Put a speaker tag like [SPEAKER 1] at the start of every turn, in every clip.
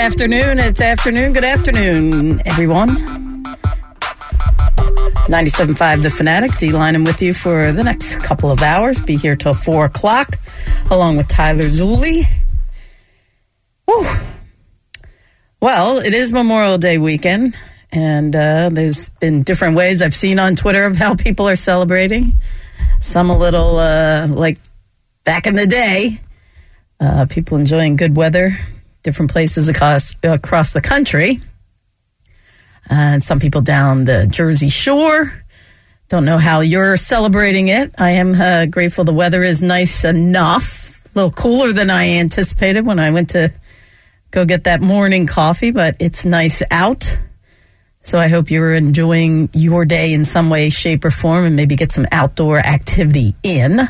[SPEAKER 1] afternoon. It's afternoon. Good afternoon, everyone. 97.5 The Fanatic. D-Line, I'm with you for the next couple of hours. Be here till 4 o'clock, along with Tyler Zulli. Whew. Well, it is Memorial Day weekend, and there's been different ways I've seen on Twitter of how people are celebrating. Some a little like back in the day. People enjoying good weather, different places across the country. And some people down the Jersey Shore. Don't know how you're celebrating it. I am grateful the weather is nice enough. A little cooler than I anticipated when I went to go get that morning coffee, but it's nice out. So I hope you're enjoying your day in some way, shape, or form, and maybe get some outdoor activity in.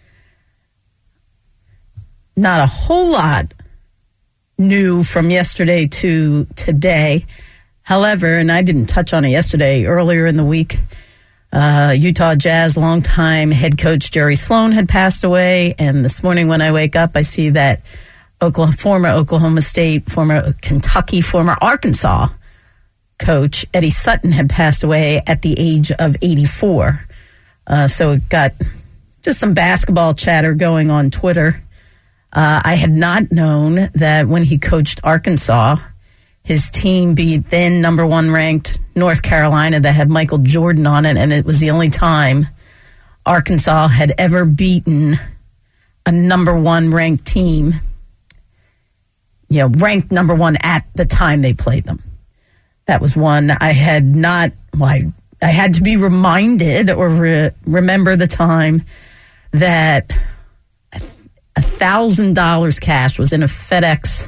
[SPEAKER 1] Not a whole lot new from yesterday to today. However, and I didn't touch on it yesterday, earlier in the week, Utah Jazz longtime head coach Jerry Sloan had passed away. And this morning when I wake up, I see that former Oklahoma State, former Kentucky, former Arkansas coach Eddie Sutton had passed away at the age of 84. So it got just some basketball chatter going on Twitter. I had not known that when he coached Arkansas, his team beat then number one ranked North Carolina that had Michael Jordan on it, and it was the only time Arkansas had ever beaten a number one ranked team, ranked number one at the time they played them. That was one I had not, I had to be reminded or remember the time that $1,000 cash was in a FedEx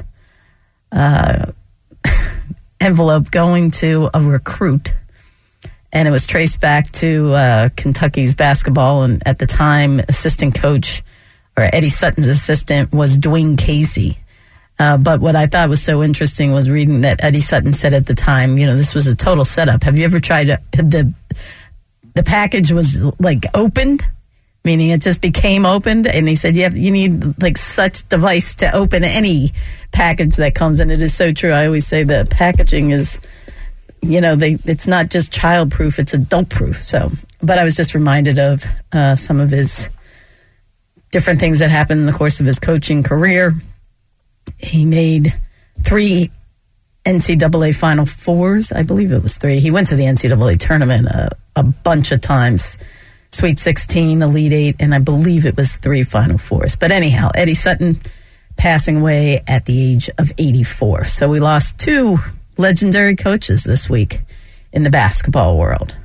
[SPEAKER 1] envelope going to a recruit, and it was traced back to Kentucky's basketball, and at the time assistant coach, or Eddie Sutton's assistant, was Dwayne Casey. But what I thought was so interesting was reading that Eddie Sutton said at the time, this was a total setup. Have you ever tried the package was like opened, meaning it just became opened, and he said you need like such device to open any package that comes in. It is so true. I always say the packaging is, it's not just child proof, it's adult proof. So, but I was just reminded of some of his different things that happened in the course of his coaching career. He made 3 NCAA Final Fours. I believe it was 3. He went to the NCAA tournament a bunch of times. Sweet 16, Elite 8, and I believe it was 3 Final Fours. But anyhow, Eddie Sutton passing away at the age of 84. So we lost 2 legendary coaches this week in the basketball world.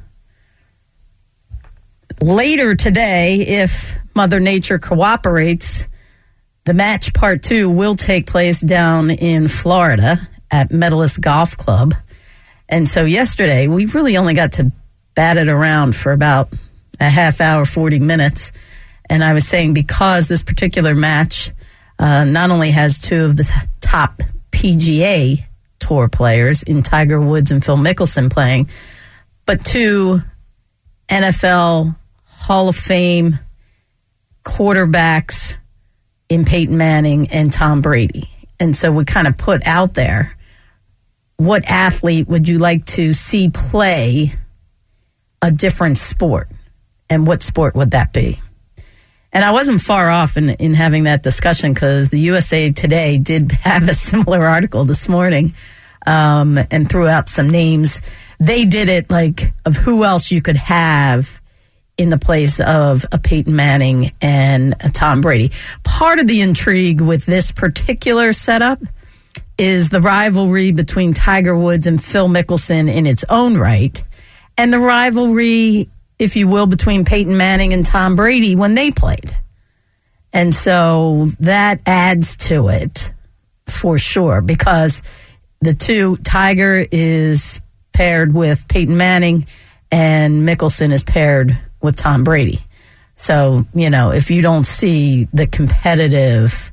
[SPEAKER 1] Later today, if Mother Nature cooperates, the match part 2 will take place down in Florida at Medalist Golf Club. And so yesterday, we really only got to bat it around for about a half hour, 40 minutes. And I was saying because this particular match not only has 2 of the top PGA Tour players in Tiger Woods and Phil Mickelson playing, but 2 NFL Hall of Fame quarterbacks in Peyton Manning and Tom Brady. And so we kind of put out there, what athlete would you like to see play a different sport? And what sport would that be? And I wasn't far off in having that discussion, because the USA Today did have a similar article this morning and threw out some names. They did it like of who else you could have in the place of a Peyton Manning and a Tom Brady. Part of the intrigue with this particular setup is the rivalry between Tiger Woods and Phil Mickelson in its own right, and the rivalry, if you will, between Peyton Manning and Tom Brady when they played. And so that adds to it for sure, because the 2, Tiger is paired with Peyton Manning and Mickelson is paired with Tom Brady. So, if you don't see the competitive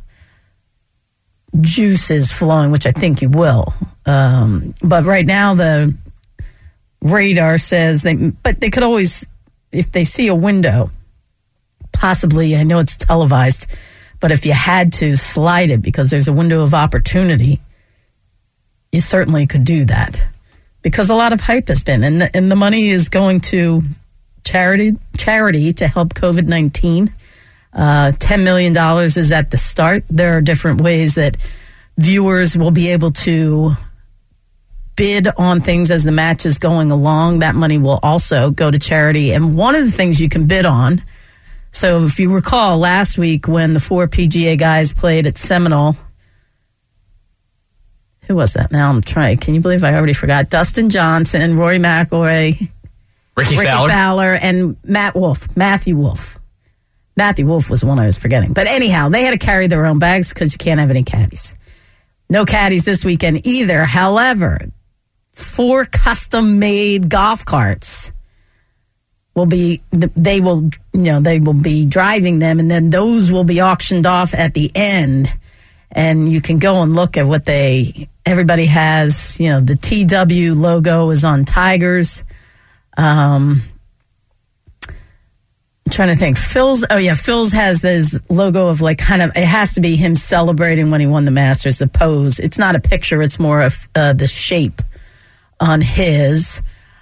[SPEAKER 1] juices flowing, which I think you will. But right now the radar says they could always, if they see a window, possibly, I know it's televised, but if you had to slide it because there's a window of opportunity, you certainly could do that because a lot of hype has been, and the money is going to charity to help COVID-19. $10 million is at the start. There are different ways that viewers will be able to bid on things as the match is going along. That money will also go to charity. And one of the things you can bid on, so if you recall last week when the 4 PGA guys played at Seminole, who was that? Now I'm trying. Can you believe I already forgot? Dustin Johnson, Rory McIlroy, Ricky Fowler, and Matthew Wolff. Matthew Wolff was the one I was forgetting. But anyhow, they had to carry their own bags because you can't have any caddies. No caddies this weekend either. However, 4 custom-made golf carts will be driving them, and then those will be auctioned off at the end. And you can go and look at what everybody has. You know, the TW logo is on Tigers. I'm trying to think. Phil's has this logo of it has to be him celebrating when he won the Masters, the pose. It's not a picture, it's more of the shape on his.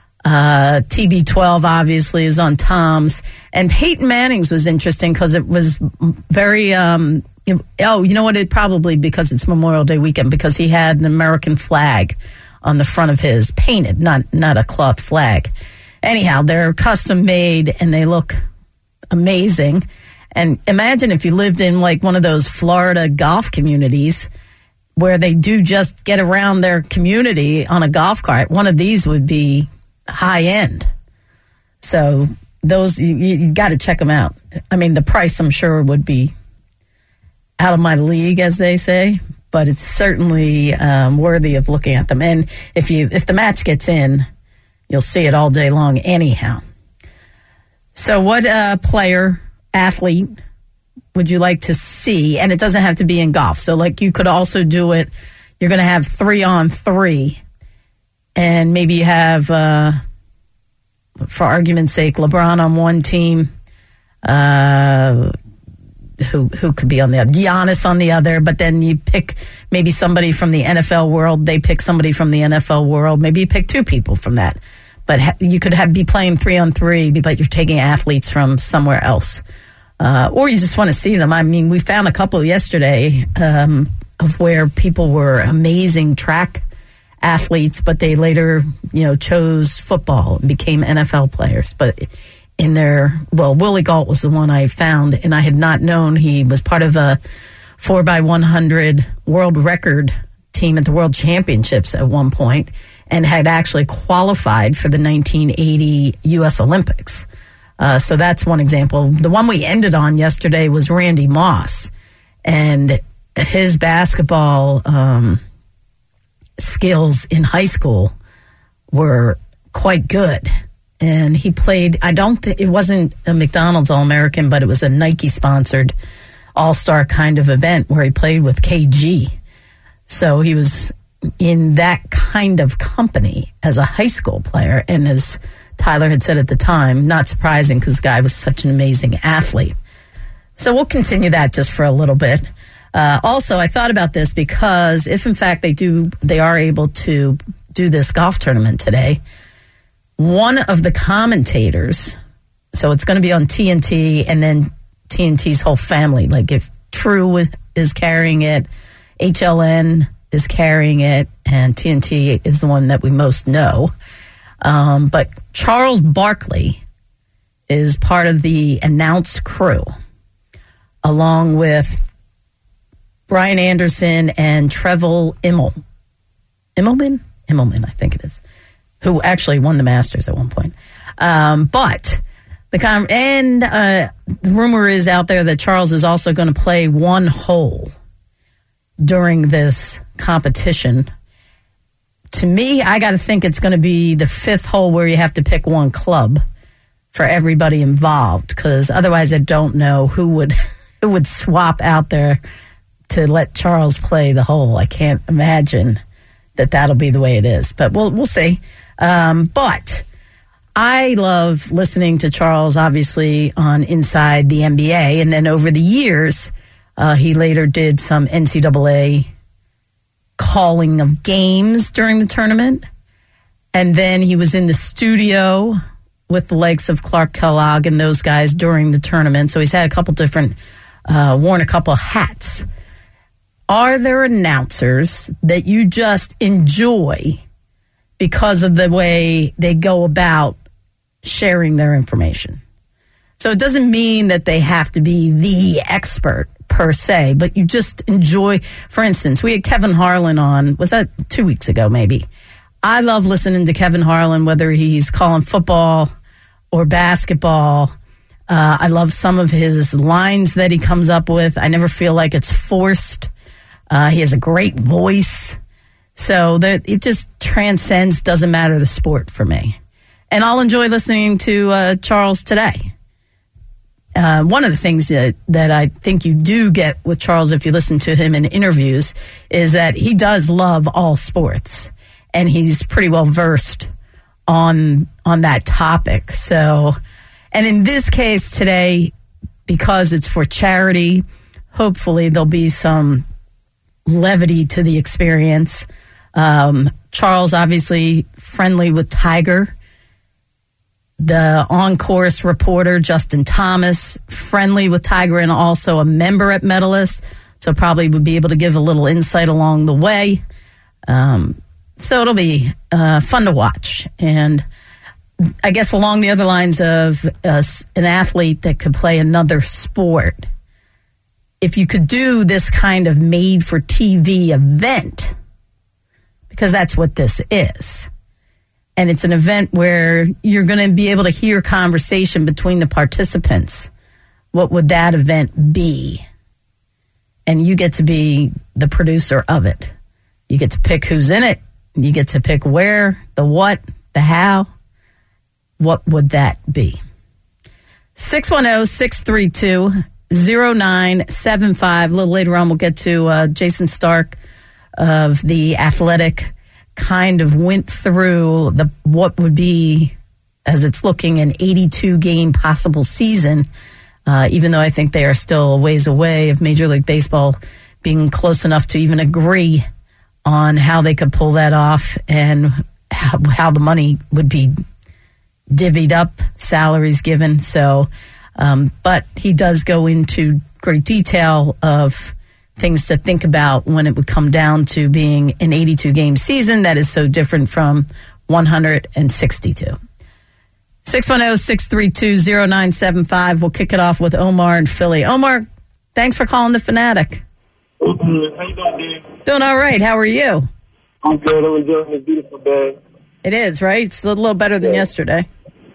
[SPEAKER 1] TB12 obviously is on Tom's. And Peyton Manning's was interesting because it was very, you know what, it probably because it's Memorial Day weekend, because he had an American flag on the front of his, painted, not a cloth flag. Anyhow, they're custom made and they look amazing. And imagine if you lived in one of those Florida golf communities where they do just get around their community on a golf cart. One of these would be high end. So those, you got to check them out. I mean, the price I'm sure would be out of my league, as they say, but it's certainly worthy of looking at them. And if the match gets in, you'll see it all day long anyhow. So what player, athlete, would you like to see? And it doesn't have to be in golf. So you could also do it, you're going to have 3-on-3. And maybe you have, for argument's sake, LeBron on one team, who could be on the other, Giannis on the other, but then you pick maybe somebody from the NFL world, they pick somebody from the NFL world, maybe you pick 2 people from that. But you could be playing 3-on-3, but you're taking athletes from somewhere else. Or you just want to see them. I mean, we found a couple yesterday of where people were amazing track athletes, but they later, chose football and became NFL players. But Willie Gault was the one I found, and I had not known he was part of a 4x100 world record team at the World Championships at one point, and had actually qualified for the 1980 U.S. Olympics. So that's one example. The one we ended on yesterday was Randy Moss, and his basketball skills in high school were quite good. And he played, it wasn't a McDonald's All-American, but it was a Nike-sponsored all-star kind of event where he played with KG. So he was in that kind of company as a high school player. And as Tyler had said at the time, not surprising because the guy was such an amazing athlete. So we'll continue that just for a little bit. Also, I thought about this because if in fact they are able to do this golf tournament today, one of the commentators, so it's going to be on TNT and then TNT's whole family, if True is carrying it, HLN is carrying it, and TNT is the one that we most know. But Charles Barkley is part of the announced crew, along with Brian Anderson and Trevor Immelman, I think it is, who actually won the Masters at one point. But the rumor is out there that Charles is also going to play one hole during this competition. To me, I got to think it's going to be the 5th hole where you have to pick one club for everybody involved, because otherwise I don't know who would swap out there to let Charles play the hole. I can't imagine that'll be the way it is, but we'll see. But I love listening to Charles, obviously, on Inside the NBA, and then over the years, he later did some NCAA calling of games during the tournament. And then he was in the studio with the likes of Clark Kellogg and those guys during the tournament. So he's had a couple different, worn a couple hats. Are there announcers that you just enjoy because of the way they go about sharing their information? So it doesn't mean that they have to be the expert per se, but you just enjoy. For instance, we had Kevin Harlan on, was that 2 weeks ago maybe? I love listening to Kevin Harlan, whether he's calling football or basketball. I love some of his lines that he comes up with. I never feel like it's forced. He has a great voice. So that it just transcends, doesn't matter the sport for me. And I'll enjoy listening to Charles today. One of the things that I think you do get with Charles, if you listen to him in interviews, is that he does love all sports, and he's pretty well versed on that topic. So, and in this case today, because it's for charity, hopefully there'll be some levity to the experience. Charles, obviously friendly with Tiger. The on-course reporter, Justin Thomas, friendly with Tiger and also a member at Medalist, so probably would be able to give a little insight along the way. So it'll be fun to watch. And I guess along the other lines of an athlete that could play another sport, if you could do this kind of made-for-TV event, because that's what this is, and it's an event where you're going to be able to hear conversation between the participants. What would that event be? And you get to be the producer of it. You get to pick who's in it. You get to pick where, the what, the how. What would that be? 610-632-0975. A little later on, we'll get to Jason Stark of The Athletic. Kind of went through what would be, as it's looking, an 82-game possible season, even though I think they are still a ways away of Major League Baseball being close enough to even agree on how they could pull that off and how the money would be divvied up, salaries given. So, but he does go into great detail of things to think about when it would come down to being an 82-game season that is so different from 162. 610-632-0975. We'll kick it off with Omar in Philly. Omar, thanks for calling The Fanatic.
[SPEAKER 2] How you doing, Dan?
[SPEAKER 1] Doing all right. How are you?
[SPEAKER 2] I'm good. I'm enjoying this beautiful day.
[SPEAKER 1] It is, right? It's a little better than yesterday.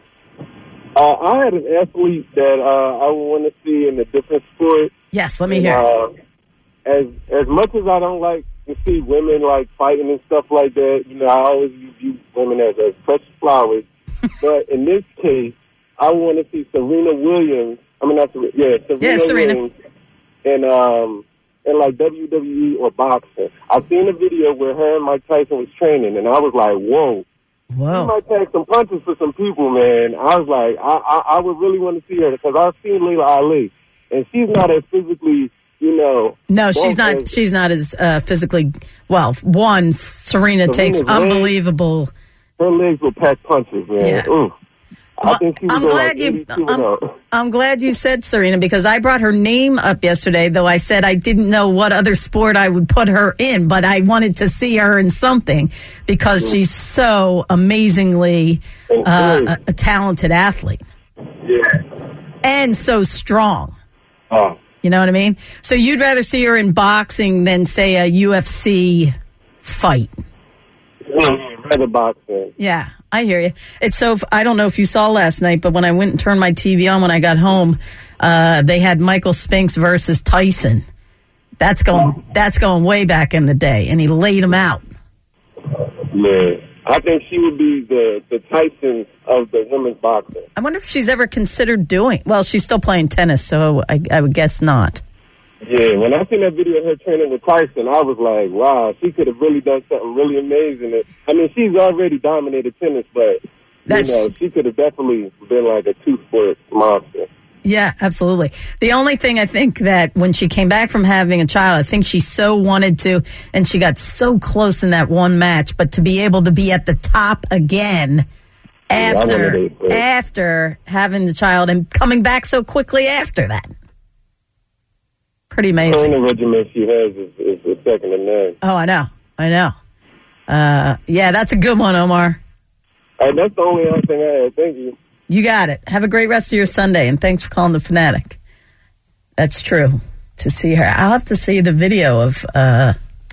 [SPEAKER 2] I had an athlete that I want to see in a different sport.
[SPEAKER 1] Yes, let me hear.
[SPEAKER 2] As much as I don't like to see women like fighting and stuff like that, you know, I always view women as precious flowers. But in this case, I want to see Serena Williams. I mean, not Serena. Yeah, Serena Williams. And like WWE or boxing. I've seen a video where her and Mike Tyson was training, and I was like, whoa. She might take some punches for some people, man. I was like, I would really want to see her because I've seen Layla Ali, and she's not as physically, you know. No, she's not. She's not as physically. Well, Serena takes unbelievable. Her legs will pack punches, man. Yeah. Ooh. I think she was
[SPEAKER 1] I'm glad you said Serena because I brought her name up yesterday, though I said I didn't know what other sport I would put her in, but I wanted to see her in something because she's so amazingly a talented athlete.
[SPEAKER 2] Yeah.
[SPEAKER 1] And so strong.
[SPEAKER 2] Oh.
[SPEAKER 1] You know what I mean? So you'd rather see her in boxing than, say, a UFC fight?
[SPEAKER 2] Yeah, rather boxing.
[SPEAKER 1] Yeah. I hear you. It's so, I don't know if you saw last night, but when I went and turned my TV on when I got home, they had Michael Spinks versus Tyson. That's going way back in the day, and he laid him out.
[SPEAKER 2] Yeah. I think she would be the Tyson of the women's boxing.
[SPEAKER 1] I wonder if she's ever considered doing, well, she's still playing tennis, so I would guess not.
[SPEAKER 2] Yeah, when I seen that video of her training with Tyson, I was like, wow, she could have really done something really amazing. I mean, she's already dominated tennis, but, she could have definitely been like a two-sport monster.
[SPEAKER 1] Yeah, absolutely. The only thing I think that when she came back from having a child, I think she so wanted to, and she got so close in that one match, but to be able to be at the top again after having the child and coming back so quickly after that. Pretty amazing.
[SPEAKER 2] The only regimen she has is second to none.
[SPEAKER 1] Oh, I know. Yeah, that's a good one, Omar.
[SPEAKER 2] That's the only other thing I had. Thank you.
[SPEAKER 1] You got it. Have a great rest of your Sunday, and thanks for calling the Fanatic. That's true. To see her, I'll have to see the video of her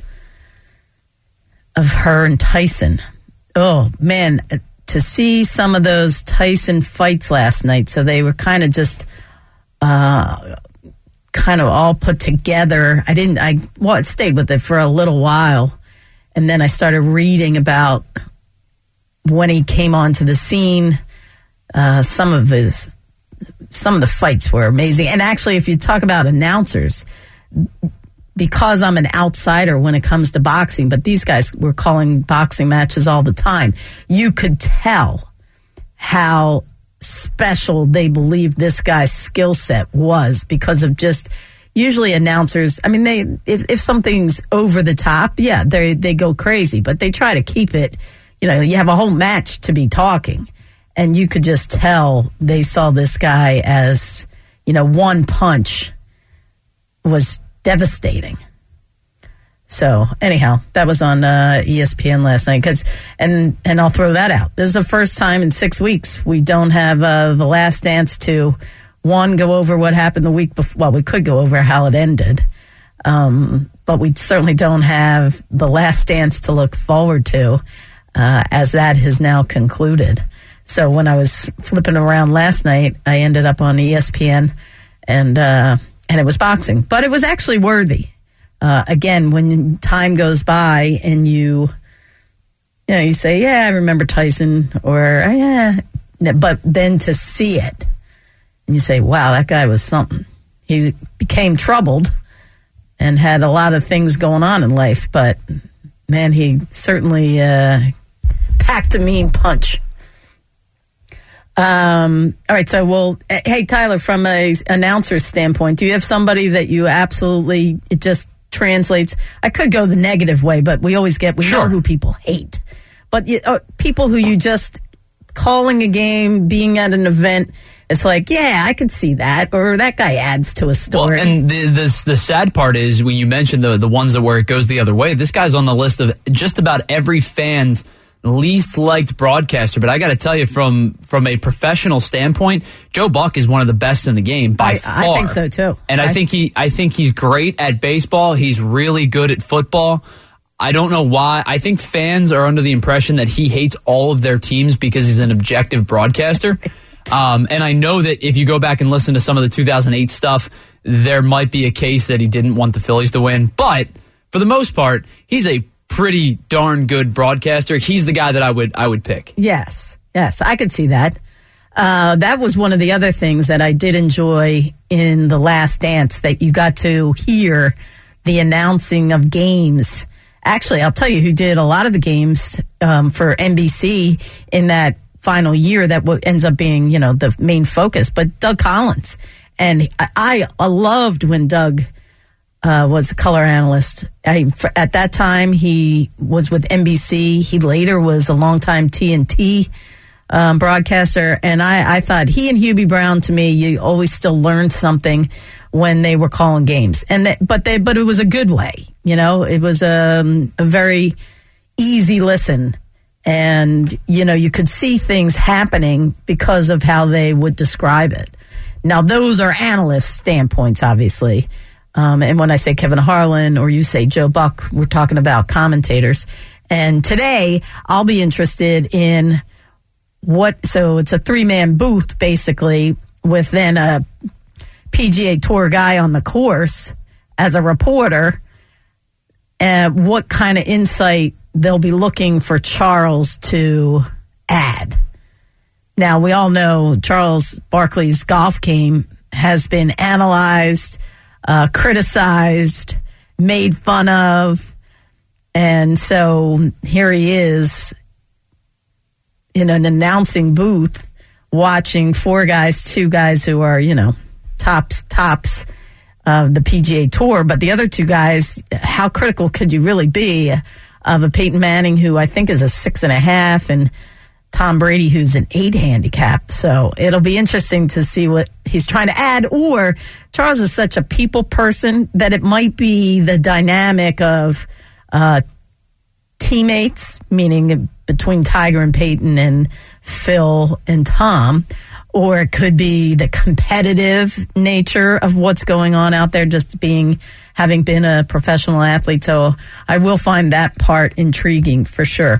[SPEAKER 1] and Tyson. Oh man, to see some of those Tyson fights last night. So they were kind of just kind of all put together. I stayed with it for a little while, and then I started reading about when he came onto the scene. Some of the fights were amazing. And actually, if you talk about announcers, because I'm an outsider when it comes to boxing, but these guys were calling boxing matches all the time, you could tell how special they believed this guy's skill set was because of just usually announcers. I mean, if something's over the top, yeah, they go crazy, but they try to keep it, you have a whole match to be talking. And you could just tell they saw this guy as, one punch was devastating. So anyhow, that was on ESPN last night. And I'll throw that out. This is the first time in 6 weeks we don't have The Last Dance to, one, go over what happened the week before. Well, we could go over how it ended. But we certainly don't have The Last Dance to look forward to as that has now concluded. So when I was flipping around last night, I ended up on ESPN, and it was boxing. But it was actually worthy. Again, when time goes by and you say, yeah, I remember Tyson, or yeah, but then to see it, and you say, wow, that guy was something. He became troubled and had a lot of things going on in life, but man, he certainly packed a mean punch. All right, so hey, Tyler, from a announcer's standpoint, do you have somebody that you absolutely, it just translates? I could go the negative way, but we always know who people hate. But people who you just, calling a game, being at an event, it's like, yeah, I could see that, or that guy adds to a story.
[SPEAKER 3] Well, and the sad part is when you mention the ones that where it goes the other way, this guy's on the list of just about every fan's least liked broadcaster. But I got to tell you, from a professional standpoint, Joe Buck is one of the best in the game by far.
[SPEAKER 1] I think so too.
[SPEAKER 3] And I think he's great at baseball. He's really good at football. I don't know why. I think fans are under the impression that he hates all of their teams because he's an objective broadcaster. And I know that if you go back and listen to some of the 2008 stuff, there might be a case that he didn't want the Phillies to win. But for the most part, he's a pretty darn good broadcaster. He's the guy that I would pick.
[SPEAKER 1] Yes, I could see that. That was one of the other things that I did enjoy in The Last Dance, that you got to hear the announcing of games. Actually, I'll tell you who did a lot of the games for NBC in that final year that ends up being, the main focus, but Doug Collins. And I loved when Doug was a color analyst. At that time, he was with NBC. He later was a longtime TNT broadcaster. And I thought he and Hubie Brown, to me, you always still learned something when they were calling games. But it was a good way. It was a very easy listen. And, you could see things happening because of how they would describe it. Now, those are analyst standpoints, obviously. And when I say Kevin Harlan or you say Joe Buck, we're talking about commentators. And today, I'll be interested in so it's a 3-man booth, basically, with then a PGA Tour guy on the course as a reporter. And what kind of insight they'll be looking for Charles to add. Now, we all know Charles Barkley's golf game has been analyzed, criticized, made fun of. And so here he is in an announcing booth watching two guys who are, tops the PGA Tour. But the other two guys, how critical could you really be of a Peyton Manning, who I think is a 6.5, and Tom Brady, who's an 8 handicap. So it'll be interesting to see what he's trying to add. Or Charles is such a people person that it might be the dynamic of teammates, meaning between Tiger and Peyton and Phil and Tom, or it could be the competitive nature of what's going on out there, just having been a professional athlete. So I will find that part intriguing for sure.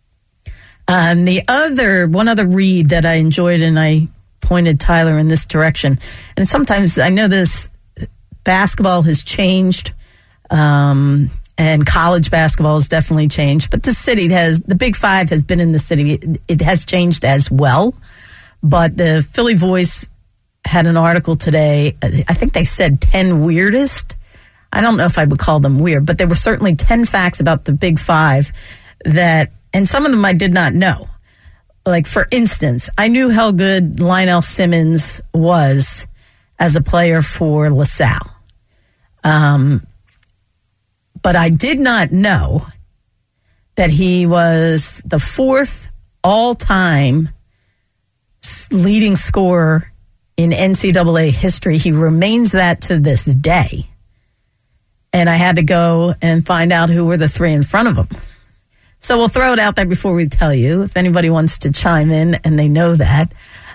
[SPEAKER 1] One other read that I enjoyed, and I pointed Tyler in this direction, and sometimes I know this basketball has changed, and college basketball has definitely changed, but the Big Five has been in the city. It has changed as well. But the Philly Voice had an article today. I think they said 10 weirdest. I don't know if I would call them weird, but there were certainly 10 facts about the Big Five and some of them I did not know. Like, for instance, I knew how good Lionel Simmons was as a player for LaSalle. But I did not know that he was the 4th all-time leading scorer in NCAA history. He remains that to this day. And I had to go and find out who were the 3 in front of him. So we'll throw it out there before we tell you, if anybody wants to chime in and they know that.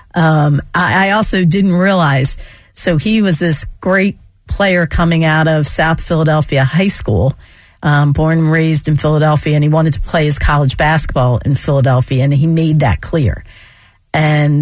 [SPEAKER 1] I also didn't realize, so he was this great player coming out of South Philadelphia High School, born and raised in Philadelphia, and he wanted to play his college basketball in Philadelphia, and he made that clear. And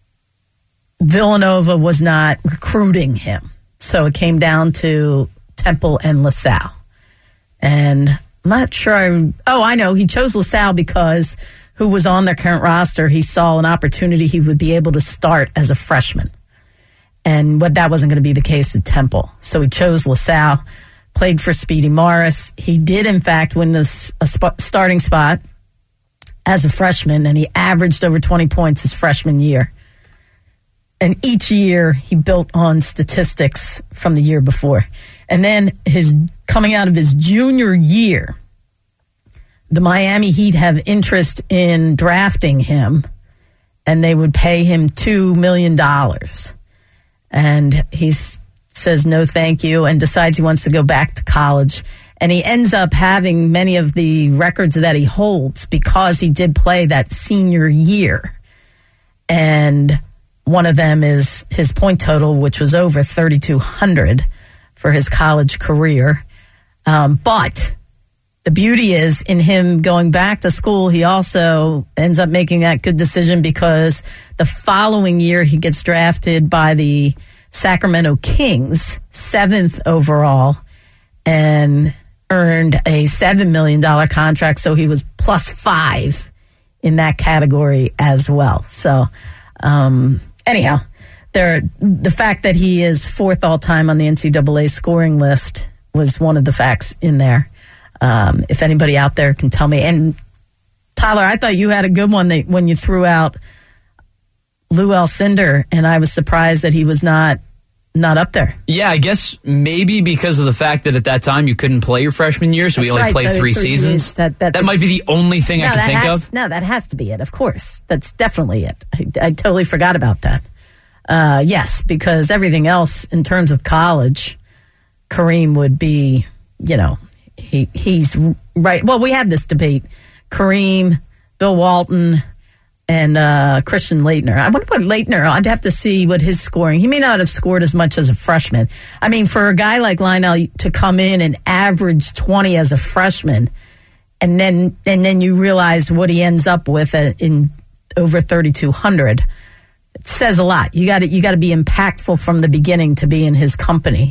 [SPEAKER 1] Villanova was not recruiting him. So it came down to Temple and LaSalle. And I'm not sure. I know. He chose LaSalle because who was on their current roster, he saw an opportunity he would be able to start as a freshman. And that wasn't going to be the case at Temple. So he chose LaSalle, played for Speedy Morris. He did, in fact, win a starting spot as a freshman, and he averaged over 20 points his freshman year. And each year he built on statistics from the year before. And then coming out of his junior year, the Miami Heat have interest in drafting him, and they would pay him $2 million. And he says no thank you and decides he wants to go back to college. And he ends up having many of the records that he holds because he did play that senior year. And one of them is his point total, which was over 3,200 for his college career. But the beauty is, in him going back to school, he also ends up making that good decision because the following year he gets drafted by the Sacramento Kings, 7th overall, and earned a $7 million contract. So he was +5 in that category as well. So anyhow, the fact that he is 4th all-time on the NCAA scoring list was one of the facts in there. If anybody out there can tell me. And Tyler, I thought you had a good one when you threw out Lou Alcindor, and I was surprised that he was not up there. Yeah, I guess maybe because of the fact that at that time you couldn't play your freshman year, so he only played 3 seasons. That might be the only thing I can think of. No, that has to be it, of course. That's definitely it. I totally forgot about that. Yes, because everything else in terms of college, Kareem would be, he's right. Well, we had this debate. Kareem, Bill Walton, and Christian Laettner. I wonder what Laettner, I'd have to see what his scoring. He may not have scored as much as a freshman. I mean, for a guy like Lionel to come in and average 20 as a freshman, and then you realize what he ends up with in over 3,200. It says a lot. You got to be impactful from the beginning to be in his company.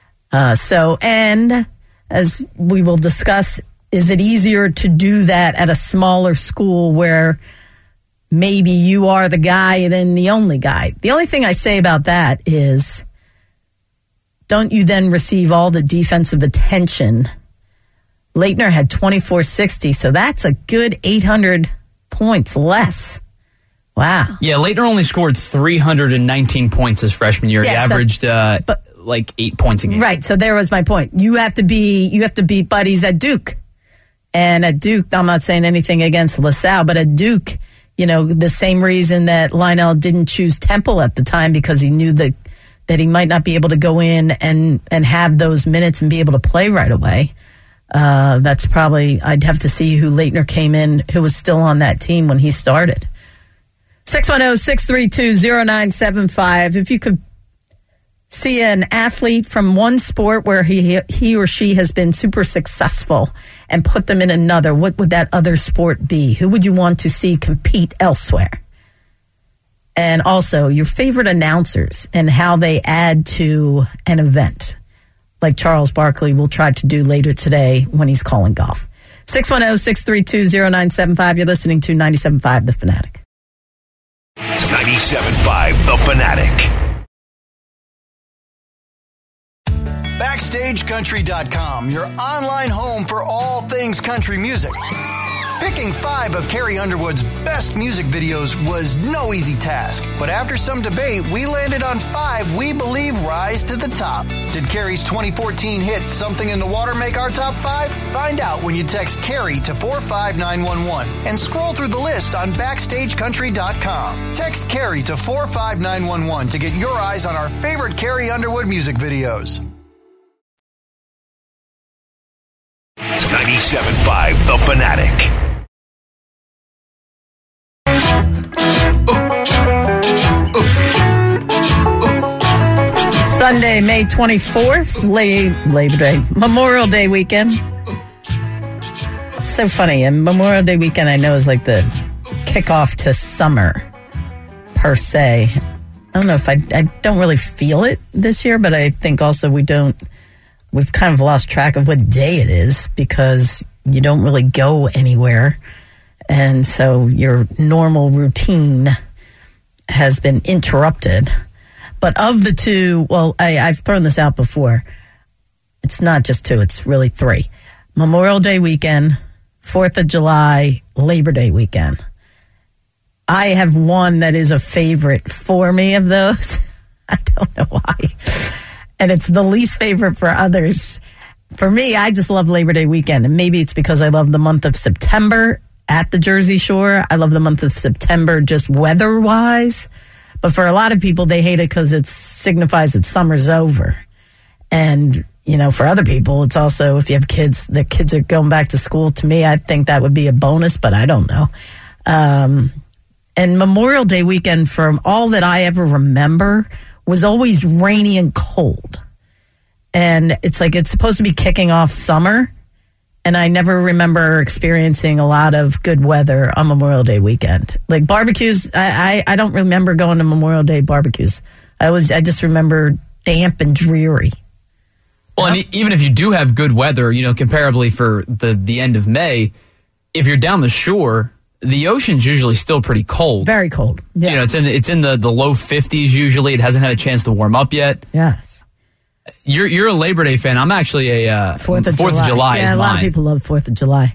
[SPEAKER 1] And as we will discuss, is it easier to do that at a smaller school where maybe you are the guy than the only guy? The only thing I say about that is, don't you then receive all the defensive attention? Laettner had 2460, so that's a good 800 points less Wow.
[SPEAKER 3] Yeah, Leitner only scored 319 points his freshman year.
[SPEAKER 1] Yeah,
[SPEAKER 3] he averaged like 8 points a game.
[SPEAKER 1] Right. So there was my point. You have to be buddies at Duke. And at Duke, I'm not saying anything against LaSalle, but at Duke, the same reason that Lionel didn't choose Temple at the time, because he knew that he might not be able to go in and have those minutes and be able to play right away. That's probably, I'd have to see who Leitner came in, who was still on that team when he started. 610-632-0975. If you could see an athlete from one sport where he or she has been super successful and put them in another, what would that other sport be? Who would you want to see compete elsewhere? And also your favorite announcers and how they add to an event, like Charles Barkley will try to do later today when he's calling golf. 610-632-0975. You're listening to 97.5 The Fanatic.
[SPEAKER 4] 97.5 The Fanatic. BackstageCountry.com, your online home for all things country music. Picking 5 of Carrie Underwood's best music videos was no easy task, but after some debate, we landed on 5 we believe rise to the top. Did Carrie's 2014 hit Something in the Water make our top 5? Find out when you text Carrie to 45911 and scroll through the list on BackstageCountry.com. Text Carrie to 45911 to get your eyes on our favorite Carrie Underwood music videos. 97.5 The Fanatic.
[SPEAKER 1] Sunday, May 24th, Labor Day, Memorial Day weekend. It's so funny. And Memorial Day weekend, I know, is like the kickoff to summer, per se. I don't know if I don't really feel it this year, but I think also we've kind of lost track of what day it is because you don't really go anywhere. And so your normal routine has been interrupted. But of the two, well, I've thrown this out before. It's not just 2, it's really 3. Memorial Day weekend, 4th of July, Labor Day weekend. I have one that is a favorite for me of those. I don't know why. And it's the least favorite for others. For me, I just love Labor Day weekend. And maybe it's because I love the month of September at the Jersey Shore. I love the month of September just weather-wise. But for a lot of people, they hate it because it signifies that summer's over. And, for other people, it's also, if you have kids, the kids are going back to school. To me, I think that would be a bonus, but I don't know. And Memorial Day weekend, from all that I ever remember, was always rainy and cold. And it's like it's supposed to be kicking off summer. And I never remember experiencing a lot of good weather on Memorial Day weekend. Like barbecues, I don't remember going to Memorial Day barbecues. I just remember damp and dreary.
[SPEAKER 3] Well, and even if you do have good weather, comparably for the end of May, if you're down the shore, the ocean's usually still pretty cold.
[SPEAKER 1] Very cold. Yeah.
[SPEAKER 3] It's in the low 50s usually. It hasn't had a chance to warm up yet.
[SPEAKER 1] Yes.
[SPEAKER 3] You're a Labor Day fan. I'm actually a
[SPEAKER 1] 4th of July. Yeah, a lot of people love 4th of July.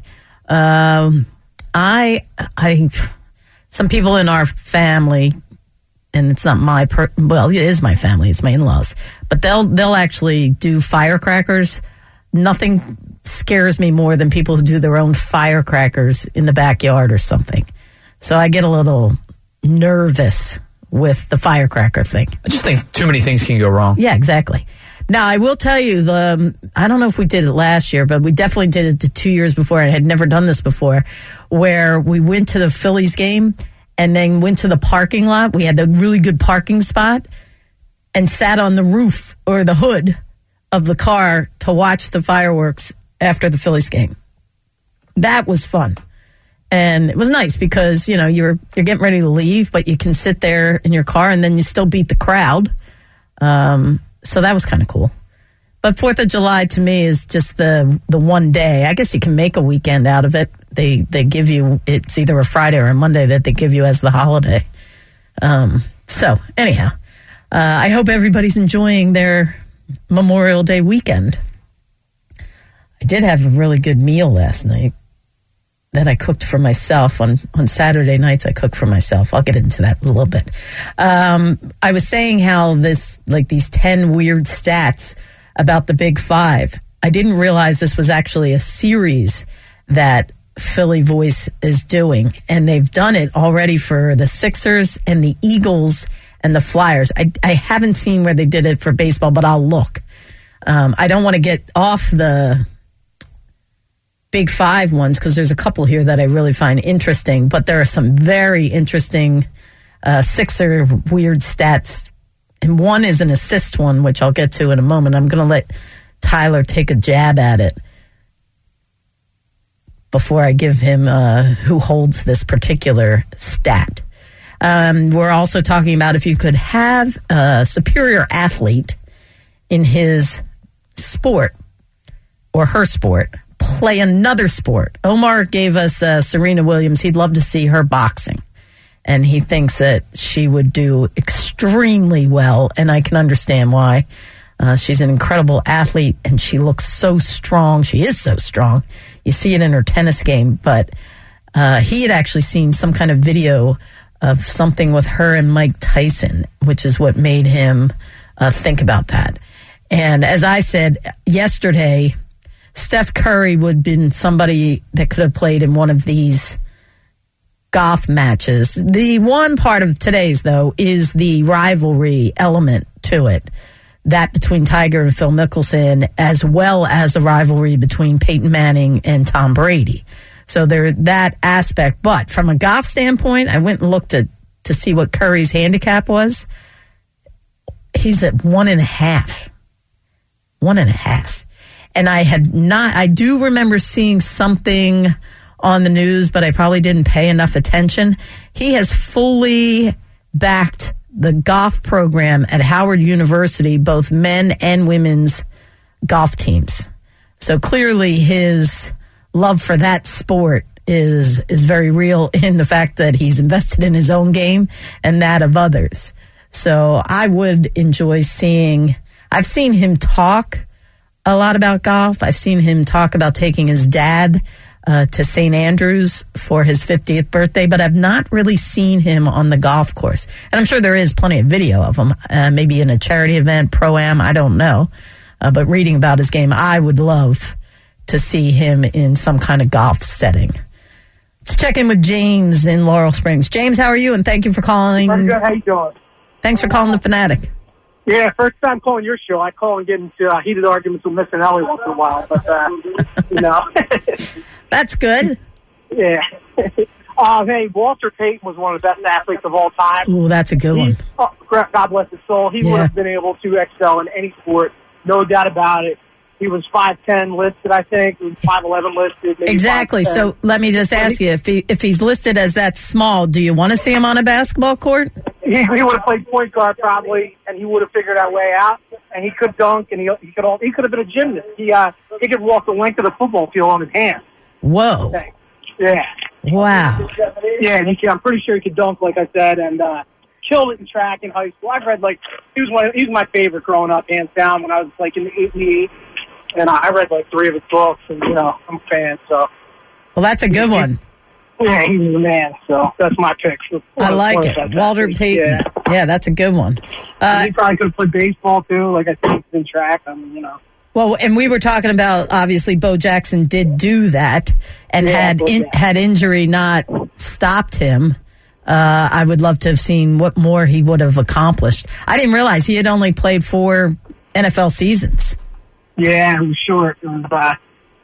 [SPEAKER 1] Some people in our family, and it's not well, it is my family. It's my in-laws, but they'll actually do firecrackers. Nothing scares me more than people who do their own firecrackers in the backyard or something. So I get a little nervous with the firecracker thing.
[SPEAKER 3] I just think too many things can go wrong.
[SPEAKER 1] Yeah, exactly. Now, I will tell you, I don't know if we did it last year, but we definitely did it the 2 years before. I had never done this before, where we went to the Phillies game and then went to the parking lot. We had the really good parking spot and sat on the roof or the hood of the car to watch the fireworks after the Phillies game. That was fun. And it was nice because, you're getting ready to leave, but you can sit there in your car and then you still beat the crowd. So that was kind of cool. But 4th of July to me is just the one day. I guess you can make a weekend out of it. They give you, it's either a Friday or a Monday that they give you as the holiday. So anyhow, I hope everybody's enjoying their Memorial Day weekend. I did have a really good meal last night. that I cooked for myself on Saturday nights. I cook for myself. I'll get into that in a little bit. I was saying how these 10 weird stats about the Big Five. I didn't realize this was actually a series that Philly Voice is doing, and they've done it already for the Sixers and the Eagles and the Flyers. I haven't seen where they did it for baseball, but I'll look. I don't want to get off the Big Five ones because there's a couple here that I really find interesting, but there are some very interesting Sixer weird stats, and one is an assist one, which I'll get to in a moment. I'm going to let Tyler take a jab at it before I give him who holds this particular stat. We're also talking about if you could have a superior athlete in his sport or her sport play another sport. Omar gave us Serena Williams. He'd love to see her boxing, and he thinks that she would do extremely well, and I can understand why. She's an incredible athlete, and she looks so strong. She is so strong. You see it in her tennis game, but he had actually seen some kind of video of something with her and Mike Tyson, which is what made him think about that. And as I said yesterday, Steph Curry would have been somebody that could have played in one of these golf matches. The one part of today's, though, is the rivalry element to it. That between Tiger and Phil Mickelson, as well as a rivalry between Peyton Manning and Tom Brady. So there's that aspect. But from a golf standpoint, I went and looked to see what Curry's handicap was. He's at 1.5. 1.5. And I do remember seeing something on the news, but I probably didn't pay enough attention. He has fully backed the golf program at Howard University, both men and women's golf teams. So clearly his love for that sport is very real in the fact that he's invested in his own game and that of others. So I would enjoy I've seen him talk a lot about golf. I've seen him talk about taking his dad to St. Andrews for his 50th birthday, but I've not really seen him on the golf course. And I'm sure there is plenty of video of him, maybe in a charity event, Pro-Am, I don't know. But reading about his game, I would love to see him in some kind of golf setting. Let's check in with James in Laurel Springs. James, how are you? And thank you for calling.
[SPEAKER 5] I'm good. How you doing?
[SPEAKER 1] Thanks for calling The Fanatic.
[SPEAKER 5] Yeah, first time calling your show. I call and get into heated arguments with Miss and Ellie once in a while, but, you know.
[SPEAKER 1] That's good.
[SPEAKER 5] Yeah. Hey, Walter Payton was one of the best athletes of all time.
[SPEAKER 1] Ooh, that's a good one.
[SPEAKER 5] God bless his soul. He would have been able to excel in any sport, no doubt about it. He was 5'10" listed, I think. He was 5'11" listed. Maybe
[SPEAKER 1] exactly.
[SPEAKER 5] 5'10".
[SPEAKER 1] So let me just ask you, if he's listed as that small, do you want to see him on a basketball court?
[SPEAKER 5] He would have played point guard probably, and he would have figured our way out. And he could dunk, and he could have been a gymnast. He could walk the length of the football field on his hands.
[SPEAKER 1] Whoa.
[SPEAKER 5] Yeah.
[SPEAKER 1] Wow.
[SPEAKER 5] Yeah, and I'm pretty sure he could dunk, like I said, and killed it in track in high school. I've read he was my favorite growing up, hands down, when I was in the 88. And I read 3 of his books, and, I'm a fan, so.
[SPEAKER 1] Well, that's a good one.
[SPEAKER 5] Yeah, he's the man, so that's my pick.
[SPEAKER 1] I like it. Walter Payton. Yeah, that's a good one.
[SPEAKER 5] He probably could have played baseball, too. Like I said, in track,
[SPEAKER 1] Well, and we were talking about, obviously, Bo Jackson did do that, and had injury not stopped him. I would love to have seen what more he would have accomplished. I didn't realize he had only played 4 NFL seasons.
[SPEAKER 5] Yeah, it was short. It was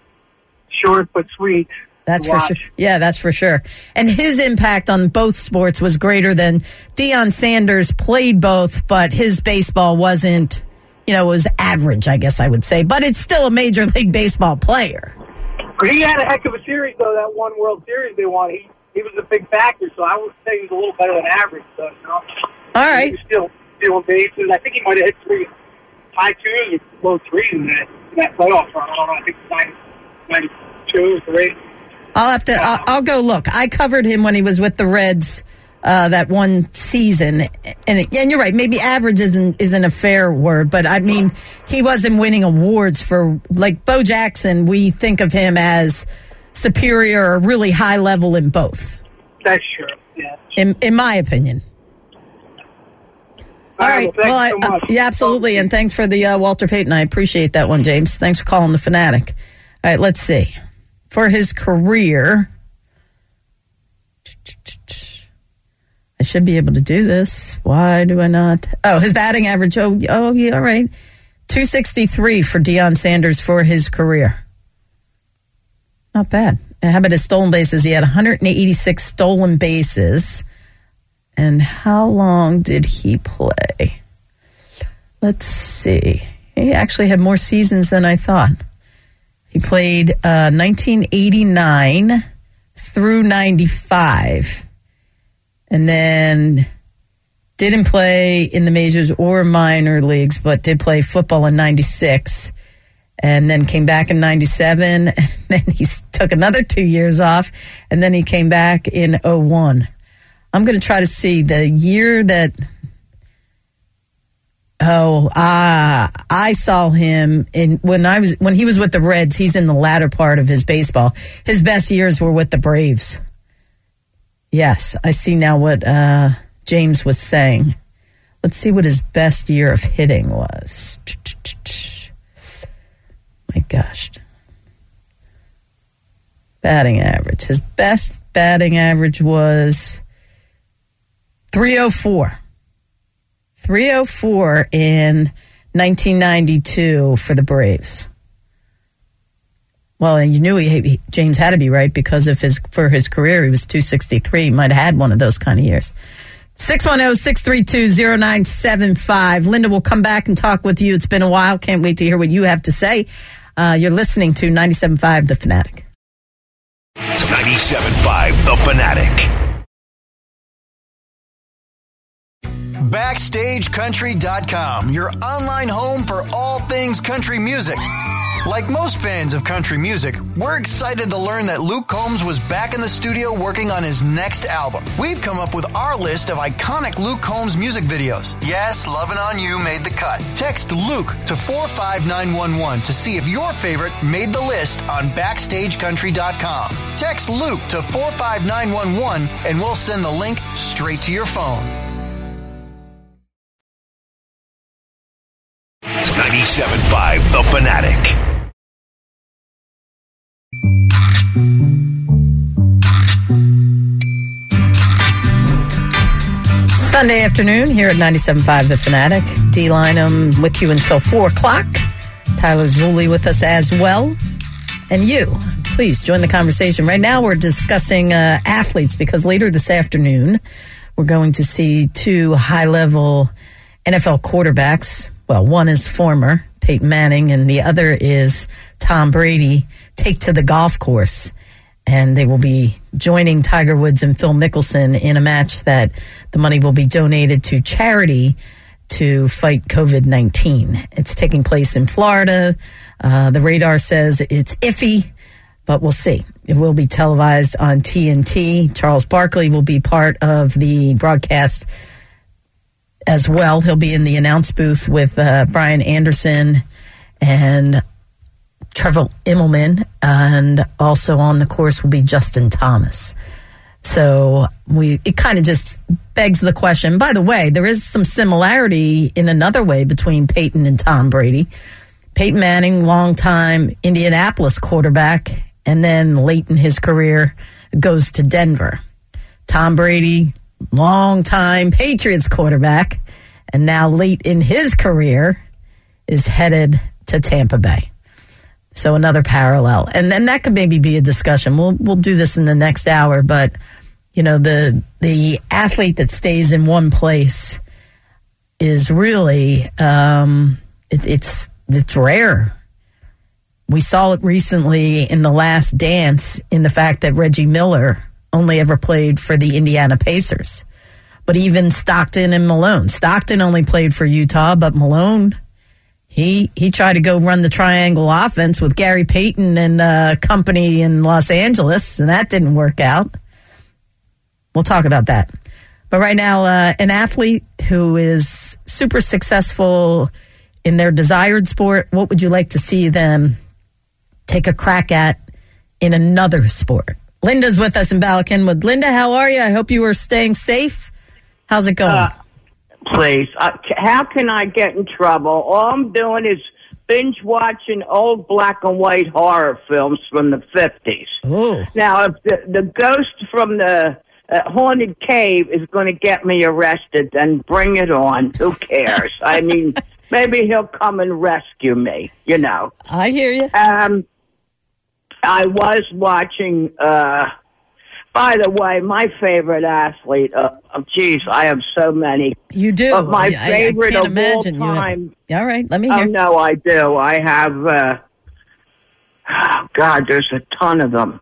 [SPEAKER 5] short but sweet.
[SPEAKER 1] That's for sure. Yeah, that's for sure. And his impact on both sports was greater than Deion Sanders played both, but his baseball wasn't, was average, I guess I would say. But it's still a Major League Baseball player.
[SPEAKER 5] He had a heck of a series, though, that one World Series they won. He was a big factor, so I would say he was a little better than average. So,
[SPEAKER 1] All right.
[SPEAKER 5] He was still stealing bases. I think he might have hit 3 high 2s or low 3s in that playoff run. I don't know. I think it's 92, 3.
[SPEAKER 1] I'll go look. I covered him when he was with the Reds that one season. And you're right. Maybe average isn't a fair word, but I mean, he wasn't winning awards for, Bo Jackson. We think of him as superior or really high level in both.
[SPEAKER 5] That's true. Yeah.
[SPEAKER 1] In my opinion. All right.
[SPEAKER 5] Well, thanks so much.
[SPEAKER 1] Yeah, absolutely. And thanks for the Walter Payton. I appreciate that one, James. Thanks for calling the Fanatic. All right, let's see. For his career, I should be able to do this. Why do I not? Oh, his batting average. Oh, yeah, all right. 263 for Deion Sanders for his career. Not bad. And how about his stolen bases? He had 186 stolen bases. And how long did he play? Let's see. He actually had more seasons than I thought. He played 1989 through 95. And then didn't play in the majors or minor leagues, but did play football in 96. And then came back in 97. And then he took another 2 years off. And then he came back in 01. I'm going to try to see the year that, I saw him when he was with the Reds. He's in the latter part of his baseball. His best years were with the Braves. Yes, I see now what James was saying. Let's see what his best year of hitting was. My gosh. Batting average. His best batting average was 304. 304 in 1992 for the Braves. Well, and you knew James had to be right because for his career, he was 263. He might have had one of those kind of years. 610-632-0975. Linda will come back and talk with you. It's been a while. Can't wait to hear what you have to say. You're listening to 97.5 The Fanatic.
[SPEAKER 6] 97.5 The Fanatic.
[SPEAKER 4] BackstageCountry.com, your online home for all things country music. Like most fans of country music, we're excited to learn that Luke Combs was back in the studio working on his next album. We've come up with our list of iconic Luke Combs music videos. Yes, Lovin' On You made the cut. Text Luke to 45911 to see if your favorite made the list on BackstageCountry.com. Text Luke to 45911 and we'll send the link straight to your phone.
[SPEAKER 6] 97.5 The Fanatic.
[SPEAKER 1] Sunday afternoon here at 97.5 The Fanatic. D-Line, I'm with you until 4 o'clock. Tyler Zulli with us as well. And you, please join the conversation. Right now we're discussing athletes because later this afternoon we're going to see two high-level NFL quarterbacks. Well, one is former Peyton Manning and the other is Tom Brady take to the golf course. And they will be joining Tiger Woods and Phil Mickelson in a match that the money will be donated to charity to fight COVID-19. It's taking place in Florida. The radar says it's iffy, but we'll see. It will be televised on TNT. Charles Barkley will be part of the broadcast as well. He'll be in the announce booth with Brian Anderson and Trevor Immelman, and also on the course will be Justin Thomas. So it kind of just begs the question. By the way, there is some similarity in another way between Peyton and Tom Brady. Peyton Manning, longtime Indianapolis quarterback, and then late in his career goes to Denver. Tom Brady, longtime Patriots quarterback, and now late in his career is headed to Tampa Bay. So another parallel. And then that could maybe be a discussion. We'll do this in the next hour, but you know, the athlete that stays in one place is really it's rare. We saw it recently in The Last Dance in the fact that Reggie Miller only ever played for the Indiana Pacers. But even Stockton and Malone. Stockton only played for Utah, but Malone, he tried to go run the triangle offense with Gary Payton and company in Los Angeles, and that didn't work out. We'll talk about that. But right now, an athlete who is super successful in their desired sport, what would you like to see them take a crack at in another sport. Linda's with us in Bala Cynwyd. Linda, how are you? I hope you are staying safe. How's it going?
[SPEAKER 7] Please, how can I get in trouble? All I'm doing is binge watching old black and white horror films from the 50s.
[SPEAKER 1] Oh.
[SPEAKER 7] Now, if the ghost from the haunted cave is going to get me arrested, then bring it on. Who cares? I mean, maybe he'll come and rescue me, you know.
[SPEAKER 1] I hear you.
[SPEAKER 7] I was watching, by the way, my favorite athlete, geez, I have so many.
[SPEAKER 1] You do?
[SPEAKER 7] But my favorite
[SPEAKER 1] I can't
[SPEAKER 7] of
[SPEAKER 1] imagine
[SPEAKER 7] all time.
[SPEAKER 1] All right, let me hear.
[SPEAKER 7] Oh, no, I do. I have, God, there's a ton of them.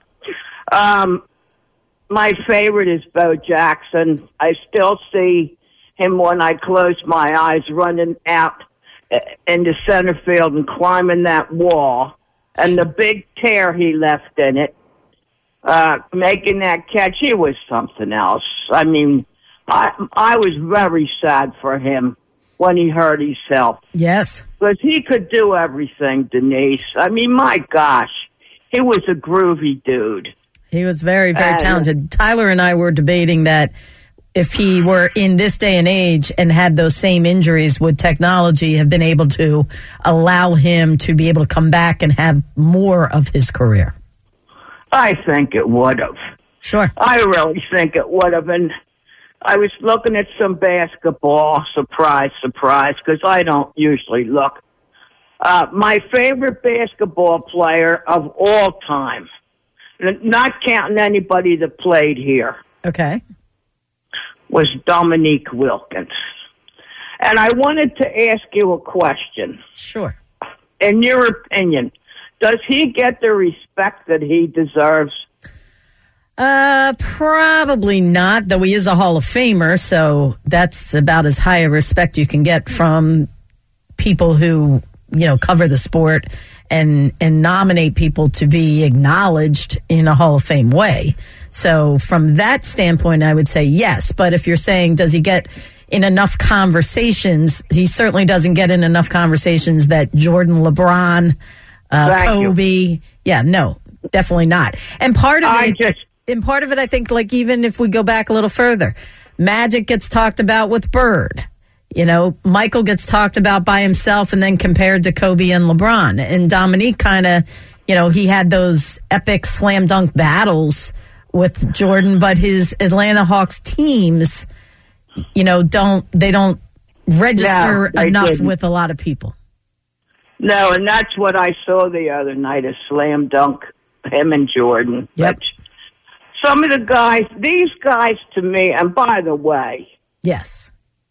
[SPEAKER 7] My favorite is Bo Jackson. I still see him when I close my eyes running out into center field and climbing that wall. And the big tear he left in it, making that catch, he was something else. I mean, I was very sad for him when he hurt himself.
[SPEAKER 1] Yes.
[SPEAKER 7] Because he could do everything, Denise. I mean, my gosh, he was a groovy dude.
[SPEAKER 1] He was very, very talented. Tyler and I were debating that if he were in this day and age and had those same injuries, would technology have been able to allow him to be able to come back and have more of his career?
[SPEAKER 7] I think it would have.
[SPEAKER 1] Sure.
[SPEAKER 7] I really think it would have. And I was looking at some basketball, surprise, because I don't usually look. My favorite basketball player of all time, not counting anybody that played here.
[SPEAKER 1] Okay.
[SPEAKER 7] Was Dominique Wilkins. And I wanted to ask you a question.
[SPEAKER 1] Sure.
[SPEAKER 7] In your opinion, does he get the respect that he deserves?
[SPEAKER 1] Probably not, though he is a Hall of Famer, so that's about as high a respect you can get from people who, cover the sport and nominate people to be acknowledged in a Hall of Fame way. So from that standpoint, I would say yes. But if you're saying, does he get in enough conversations? He certainly doesn't get in enough conversations that Jordan, LeBron, Kobe. Yeah, no, definitely not. And part of it, I think, like, even if we go back a little further, Magic gets talked about with Bird. Michael gets talked about by himself and then compared to Kobe and LeBron. And Dominique kind of, he had those epic slam dunk battles with Jordan, but his Atlanta Hawks teams, don't register enough with a lot of people.
[SPEAKER 7] No, and that's what I saw the other night, a slam dunk, him and Jordan.
[SPEAKER 1] Yep.
[SPEAKER 7] But some of the guys, these guys to me, and by the way.
[SPEAKER 1] Yes.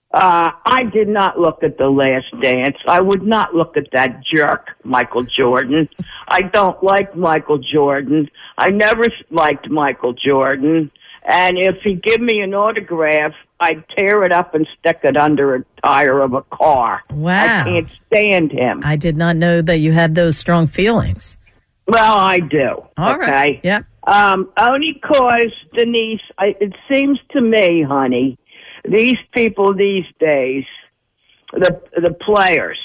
[SPEAKER 7] I did not look at The Last Dance. I would not look at that jerk, Michael Jordan. I don't like Michael Jordan. I never liked Michael Jordan. And if he give me an autograph, I'd tear it up and stick it under a tire of a car.
[SPEAKER 1] Wow.
[SPEAKER 7] I can't stand him.
[SPEAKER 1] I did not know that you had those strong feelings.
[SPEAKER 7] Well, I do.
[SPEAKER 1] All right. Yep.
[SPEAKER 7] Only cause, Denise, it seems to me, honey, these people these days, the players,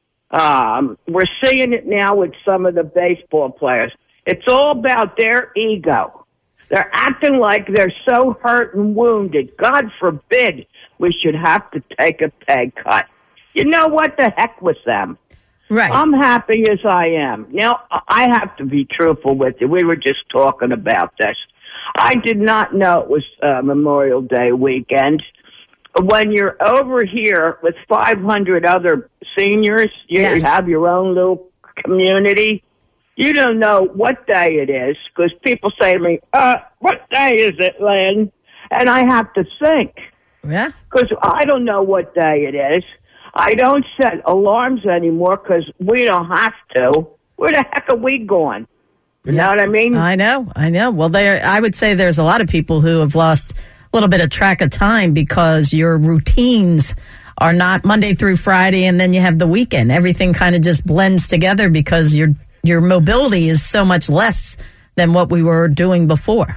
[SPEAKER 7] we're seeing it now with some of the baseball players. It's all about their ego. They're acting like they're so hurt and wounded. God forbid we should have to take a pay cut. You know what? The heck with them.
[SPEAKER 1] Right.
[SPEAKER 7] I'm happy as I am. Now, I have to be truthful with you. We were just talking about this. I did not know it was Memorial Day weekend. When you're over here with 500 other seniors, you have your own little community. You don't know what day it is because people say to me, what day is it, Lynn? And I have to think.
[SPEAKER 1] Yeah.
[SPEAKER 7] Because I don't know what day it is. I don't set alarms anymore because we don't have to. Where the heck are we going? You know what I mean?
[SPEAKER 1] I know. Well, I would say there's a lot of people who have lost a little bit of track of time because your routines are not Monday through Friday and then you have the weekend. Everything kind of just blends together because your mobility is so much less than what we were doing before.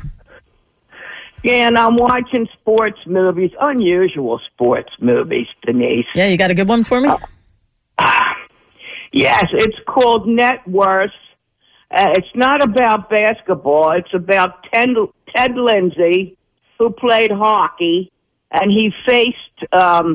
[SPEAKER 7] Yeah, and I'm watching sports movies, unusual sports movies, Denise.
[SPEAKER 1] Yeah, you got a good one for me?
[SPEAKER 7] Yes, it's called Net Worth, It's not about basketball. It's about Ted Lindsay, who played hockey, and he faced all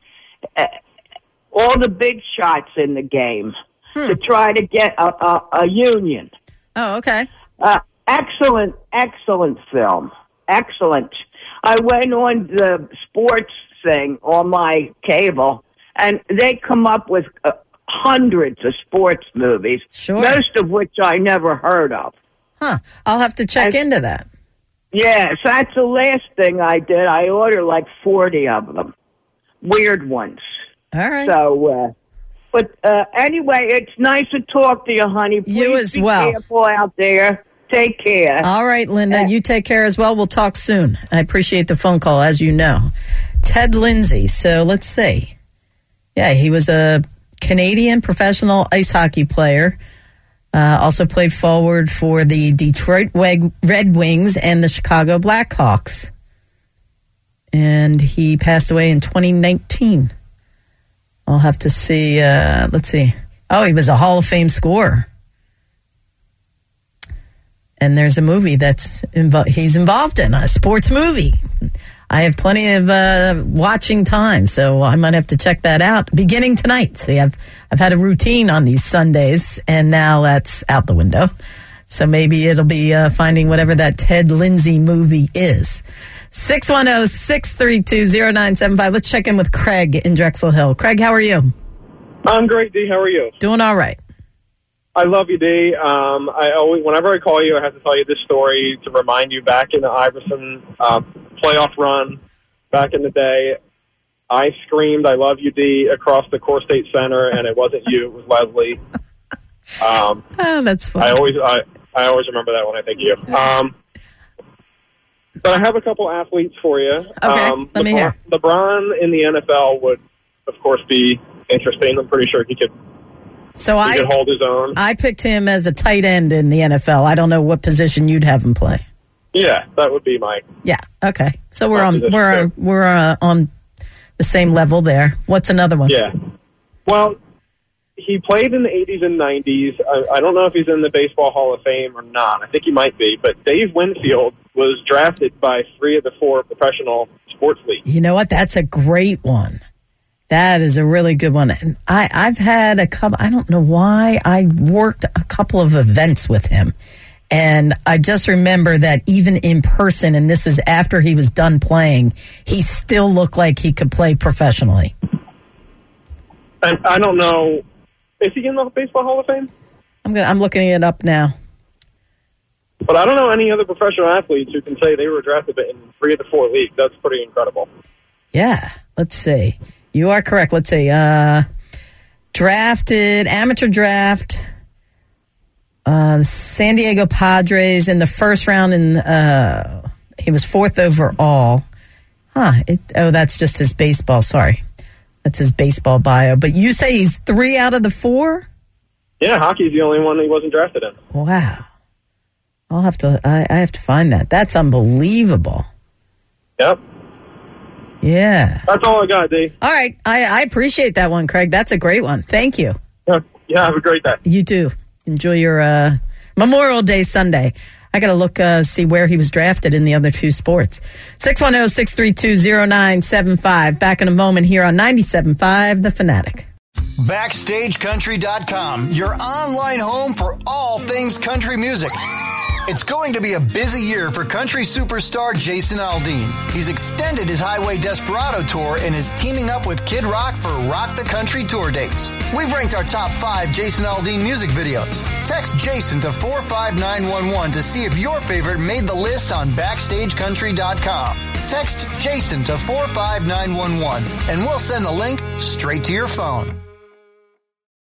[SPEAKER 7] the big shots in the game to try to get a union.
[SPEAKER 1] Oh, okay.
[SPEAKER 7] Excellent film. Excellent. I went on the sports thing on my cable, and they come up with hundreds of sports movies, most of which I never heard of.
[SPEAKER 1] Huh. I'll have to check into that.
[SPEAKER 7] Yes, that's the last thing I did. I ordered like 40 of them. Weird ones.
[SPEAKER 1] All right.
[SPEAKER 7] So, anyway, it's nice to talk to you, honey. Please
[SPEAKER 1] you as well.
[SPEAKER 7] Be careful out there. Take care.
[SPEAKER 1] All right, Linda, you take care as well. We'll talk soon. I appreciate the phone call, as you know. Ted Lindsay. So let's see. Yeah, he was a Canadian professional ice hockey player. Also played forward for the Detroit Red Wings and the Chicago Blackhawks. And he passed away in 2019. I'll have to see. Let's see. Oh, he was a Hall of Fame scorer. And there's a movie that's he's involved in, a sports movie. I have plenty of watching time, so I might have to check that out beginning tonight. See, I've had a routine on these Sundays, and now that's out the window. So maybe it'll be finding whatever that Ted Lindsay movie is. 610-632-0975. Let's check in with Craig in Drexel Hill. Craig, how are you?
[SPEAKER 8] I'm great, Dee. How are you?
[SPEAKER 1] Doing all right.
[SPEAKER 8] I love you, Dee. I always, whenever I call you, I have to tell you this story to remind you back in the Iverson playoff run back in the day. I screamed, "I love you, Dee," across the Core State Center, and it wasn't you; it was Leslie.
[SPEAKER 1] Oh, that's funny.
[SPEAKER 8] I always remember that when I think of you. But I have a couple athletes for you.
[SPEAKER 1] Okay, let me hear.
[SPEAKER 8] LeBron in the NFL would, of course, be interesting. I'm pretty sure he could.
[SPEAKER 1] So
[SPEAKER 8] he could hold his own.
[SPEAKER 1] I picked him as a tight end in the NFL. I don't know what position you'd have him play.
[SPEAKER 8] Yeah, that would be my.
[SPEAKER 1] Yeah. Okay. So we're on the same level there. What's another one?
[SPEAKER 8] Yeah. Well, he played in the 80s and 90s. I don't know if he's in the Baseball Hall of Fame or not. I think he might be. But Dave Winfield was drafted by 3 of the 4 professional sports leagues.
[SPEAKER 1] You know what? That's a great one. That is a really good one. And I've had a couple, I don't know why, I worked a couple of events with him. And I just remember that even in person, and this is after he was done playing, he still looked like he could play professionally.
[SPEAKER 8] And I don't know, is he in the Baseball Hall of Fame?
[SPEAKER 1] I'm looking it up now.
[SPEAKER 8] But I don't know any other professional athletes who can say they were drafted in 3 of the 4 leagues. That's pretty incredible.
[SPEAKER 1] Yeah, let's see. You are correct. Let's see. Drafted, amateur draft, San Diego Padres in the first round, and he was 4th overall. That's just his baseball. Sorry. That's his baseball bio. But you say he's 3 out of the 4?
[SPEAKER 8] Yeah, hockey's the only one he wasn't drafted in.
[SPEAKER 1] Wow. I have to find that. That's unbelievable.
[SPEAKER 8] Yep.
[SPEAKER 1] Yeah.
[SPEAKER 8] That's all I got, Dee.
[SPEAKER 1] All right. I appreciate that one, Craig. That's a great one. Thank you.
[SPEAKER 8] Yeah, have a great day.
[SPEAKER 1] You too. Enjoy your Memorial Day Sunday. I got to look, see where he was drafted in the other 2 sports. 610-632-0975. Back in a moment here on 97.5 The Fanatic.
[SPEAKER 4] BackstageCountry.com, your online home for all things country music. It's going to be a busy year for country superstar Jason Aldean. He's extended his Highway Desperado tour and is teaming up with Kid Rock for Rock the Country tour dates. We've ranked our top 5 Jason Aldean music videos. Text Jason to 45911 to see if your favorite made the list on BackstageCountry.com. Text Jason to 45911 and we'll send the link straight to your phone.